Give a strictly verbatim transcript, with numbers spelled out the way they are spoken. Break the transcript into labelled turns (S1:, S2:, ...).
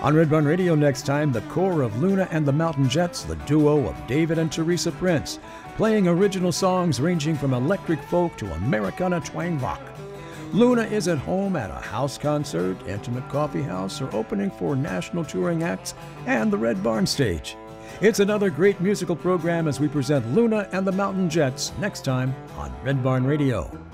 S1: On Red Barn Radio next time, the core of Luna and the Mountain Jets, the duo of David and Teresa Prince, playing original songs ranging from electric folk to Americana twang rock. Luna is at home at a house concert, intimate coffee house, or opening for national touring acts and the Red Barn stage. It's another great musical program as we present Luna and the Mountain Jets next time on Red Barn Radio.